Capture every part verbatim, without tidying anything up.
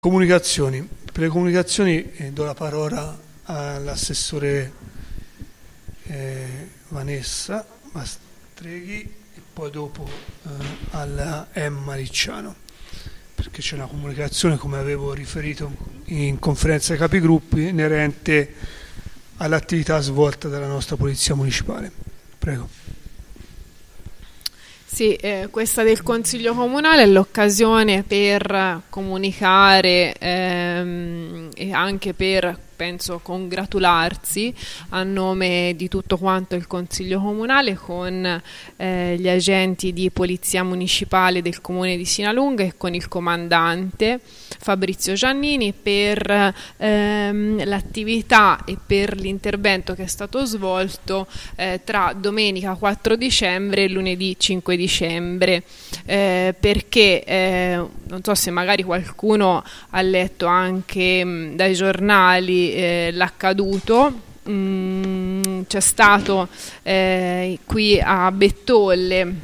Comunicazioni. Per le comunicazioni eh, do la parola all'assessore eh, Vanessa Mastreghi e poi dopo eh, alla Emma Ricciano, perché c'è una comunicazione, come avevo riferito in conferenza dei capigruppi, inerente all'attività svolta dalla nostra Polizia Municipale. Prego. Sì, eh, questa del Consiglio Comunale è l'occasione per comunicare ehm, e anche per, penso, congratularsi a nome di tutto quanto il Consiglio Comunale con eh, gli agenti di Polizia Municipale del Comune di Sinalunga e con il comandante Fabrizio Giannini per ehm, l'attività e per l'intervento che è stato svolto eh, tra domenica quattro dicembre e lunedì cinque dicembre, eh, perché eh, non so se magari qualcuno ha letto anche mh, dai giornali eh, l'accaduto. Mm, c'è stato eh, qui a Bettolle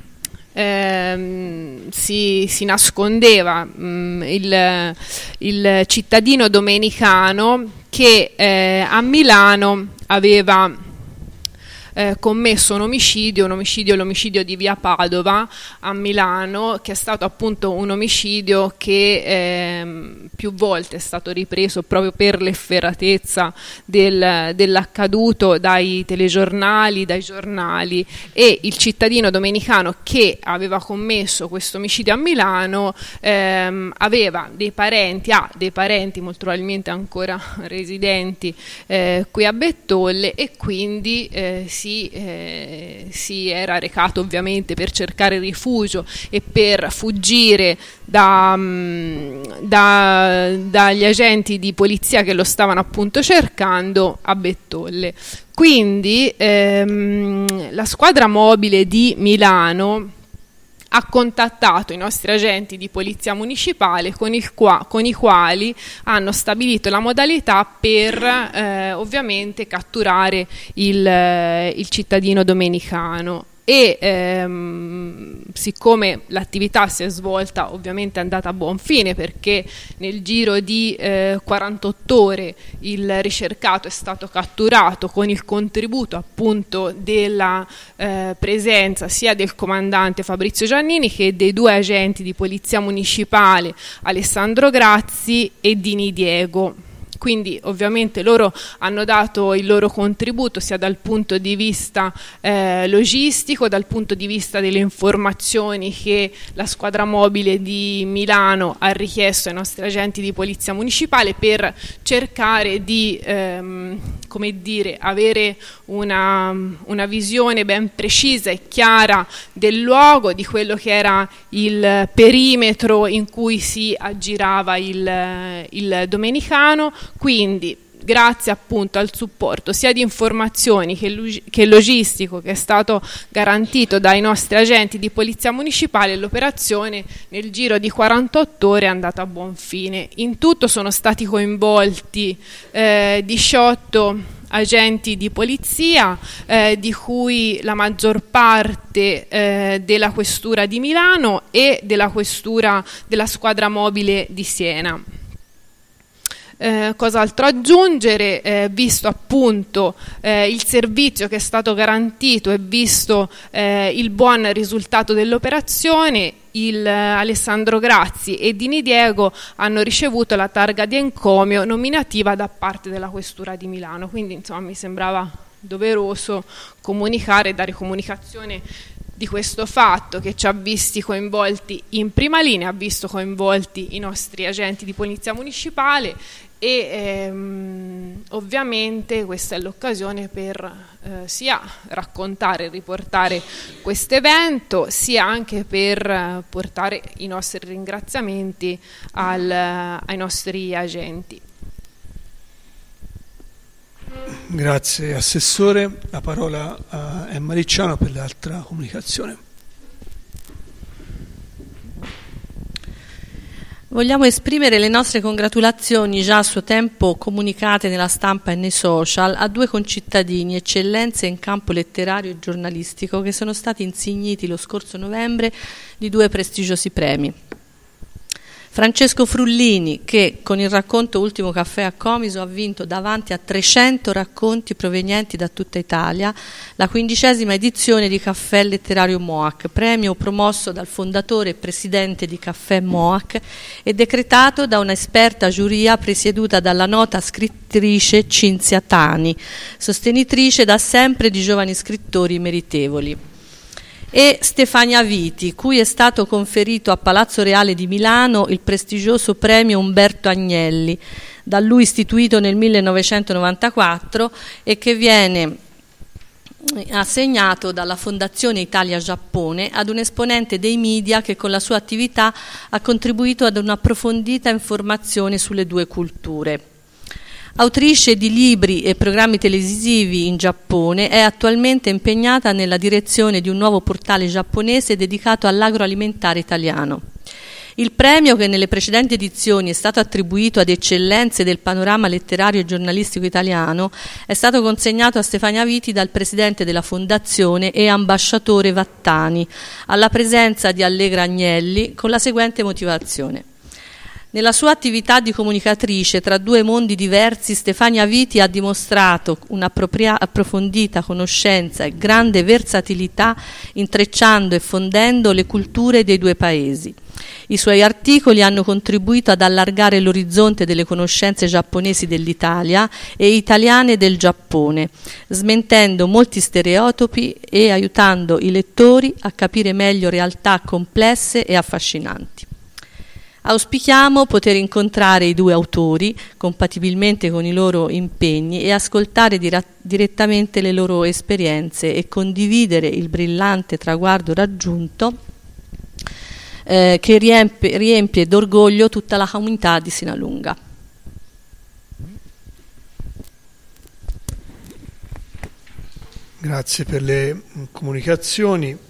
Eh, si, si nascondeva mh, il, il cittadino domenicano che eh, a Milano aveva eh, commesso un omicidio, un omicidio, l'omicidio di via Padova a Milano, che è stato appunto un omicidio che eh, più volte è stato ripreso proprio per l'efferatezza del, dell'accaduto dai telegiornali, dai giornali, e il cittadino domenicano che aveva commesso questo omicidio a Milano ehm, aveva dei parenti, ha dei parenti molto probabilmente ancora residenti eh, qui a Bettolle, e quindi eh, si, eh, si era recato ovviamente per cercare rifugio e per fuggire da, da, dagli agenti di polizia che lo stavano appunto cercando a Bettolle. Quindi ehm, la squadra mobile di Milano ha contattato i nostri agenti di polizia municipale con, il qua, con i quali hanno stabilito la modalità per eh, ovviamente catturare il, il cittadino domenicano. E ehm, siccome l'attività si è svolta, ovviamente è andata a buon fine, perché nel giro di eh, quarantotto ore il ricercato è stato catturato con il contributo appunto della eh, presenza sia del comandante Fabrizio Giannini che dei due agenti di polizia municipale Alessandro Grazzi e Dini Diego. Quindi ovviamente loro hanno dato il loro contributo sia dal punto di vista eh, logistico, dal punto di vista delle informazioni che la squadra mobile di Milano ha richiesto ai nostri agenti di polizia municipale per cercare di ehm, come dire, avere una, una visione ben precisa e chiara del luogo, di quello che era il perimetro in cui si aggirava il, il domenicano. Quindi grazie appunto al supporto sia di informazioni che, che logistico che è stato garantito dai nostri agenti di polizia municipale, l'operazione nel giro di quarantotto ore è andata a buon fine. In tutto sono stati coinvolti eh, diciotto agenti di polizia, eh, di cui la maggior parte eh, della questura di Milano e della questura della squadra mobile di Siena. Eh, cos'altro aggiungere, eh, visto appunto eh, il servizio che è stato garantito e visto eh, il buon risultato dell'operazione, il eh, Alessandro Grazzi e Dini Diego hanno ricevuto la targa di encomio nominativa da parte della questura di Milano. Quindi insomma mi sembrava doveroso comunicare e dare comunicazione di questo fatto, che ci ha visti coinvolti in prima linea, ha visto coinvolti i nostri agenti di polizia municipale e ehm, ovviamente questa è l'occasione per eh, sia raccontare e riportare questo evento, sia anche per eh, portare i nostri ringraziamenti al, ai nostri agenti. Grazie Assessore, la parola a Emma Ricciano per l'altra comunicazione. Vogliamo esprimere le nostre congratulazioni, già a suo tempo comunicate nella stampa e nei social, a due concittadini, eccellenze in campo letterario e giornalistico, che sono stati insigniti lo scorso novembre di due prestigiosi premi. Francesco Frullini, che con il racconto Ultimo caffè a Comiso ha vinto davanti a trecento racconti provenienti da tutta Italia la quindicesima edizione di Caffè Letterario Moac, premio promosso dal fondatore e presidente di Caffè Moac e decretato da un'esperta giuria presieduta dalla nota scrittrice Cinzia Tani, sostenitrice da sempre di giovani scrittori meritevoli. E Stefania Viti, cui è stato conferito a Palazzo Reale di Milano il prestigioso premio Umberto Agnelli, da lui istituito nel millenovecentonovantaquattro e che viene assegnato dalla Fondazione Italia-Giappone ad un esponente dei media che con la sua attività ha contribuito ad un'approfondita informazione sulle due culture. Autrice di libri e programmi televisivi in Giappone, è attualmente impegnata nella direzione di un nuovo portale giapponese dedicato all'agroalimentare italiano. Il premio, che nelle precedenti edizioni è stato attribuito ad eccellenze del panorama letterario e giornalistico italiano, è stato consegnato a Stefania Viti dal presidente della Fondazione e ambasciatore Vattani, alla presenza di Allegra Agnelli, con la seguente motivazione. Nella sua attività di comunicatrice tra due mondi diversi, Stefania Viti ha dimostrato un'approfondita conoscenza e grande versatilità, intrecciando e fondendo le culture dei due paesi. I suoi articoli hanno contribuito ad allargare l'orizzonte delle conoscenze giapponesi dell'Italia e italiane del Giappone, smentendo molti stereotipi e aiutando i lettori a capire meglio realtà complesse e affascinanti. Auspichiamo poter incontrare i due autori compatibilmente con i loro impegni e ascoltare dira- direttamente le loro esperienze e condividere il brillante traguardo raggiunto eh, che riempie, riempie d'orgoglio tutta la comunità di Sinalunga. Grazie per le comunicazioni.